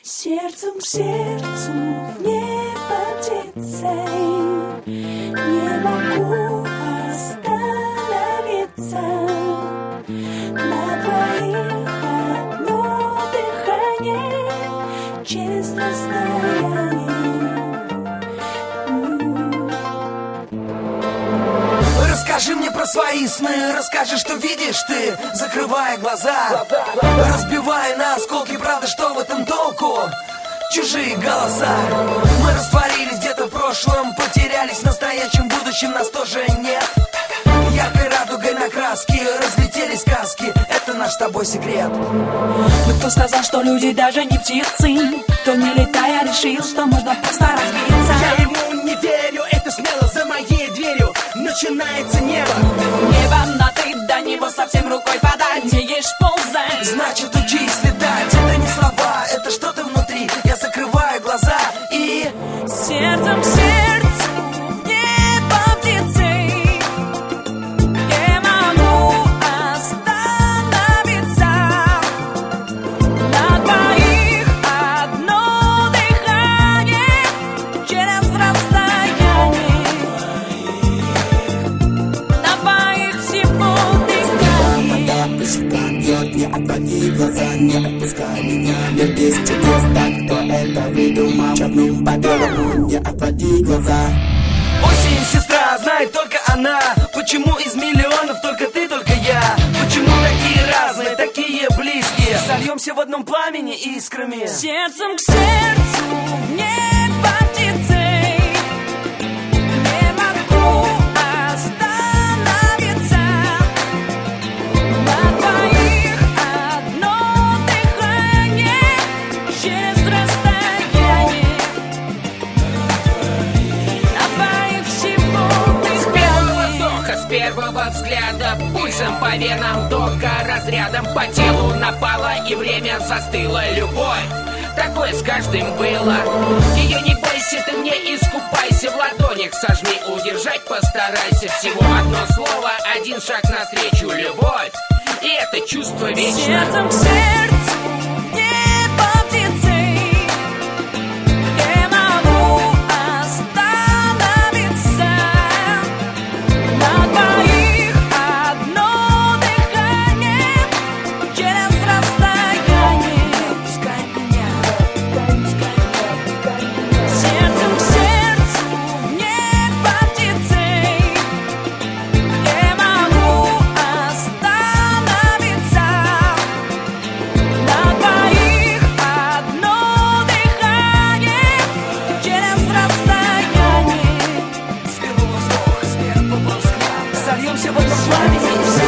Сердцем к сердцу в небо птицей, не могу остановиться. На двоих одно дыхание через расстояние. Расскажи мне про свои сны, расскажи, что видишь ты, закрывая глаза, разбивая на осколки правды, что в этом толку? Чужие голоса. Мы растворились где-то в прошлом, потерялись в настоящем, будущем нас тоже нет. Яркой радугой на краске разлетелись сказки, это наш с тобой секрет. Но кто сказал, что люди даже не птицы? Кто не летая решил, что можно просто разбиться? Я ему не верю, это смело за моей дверью начинается небо. Небо на ты, до него совсем рукой подать. Умеешь ползать, значит учись летать. Это не слова, это что-то внутри. Я закрываю глаза и сердцем к сердцу в небо птицей, не могу остановиться. На двоих одно дыхание через расстояние. На двоих всего дыхание. Не отводи глаза, не отпускай меня. Мир без чудес, так кто это выдумал? Черным по белому, не отводи глаза. осень, сестра, знает только она. Почему из миллионов только ты, только я? Почему такие разные, такие близкие? Сольемся в одном пламени искрами. сердцем к сердцу в небо птицей, не могу остановиться. На двоих одно дыхание через расстояние. На двоих всего С первого дыхание. вздоха, с первого взгляда, пульсом по венам, тока разрядом по телу напала, и время застыло. Любовь, такое с каждым было. Ее не бойся, ты мне искупайся, в ладонях сожми, удержать постарайся. Всего одно слово, один шаг навстречу. Любовь, и это чувство вечно. Сердцем к сердцу в небо птицей, не могу остановиться. На двоих одно дыхание через расстояние. Пускай меня, сердцем к сердцу в небо птицей, не могу остановиться. На двоих одно дыхание через расстояние. С первого вздоха, с первого взгляда сольемся в одном пламени.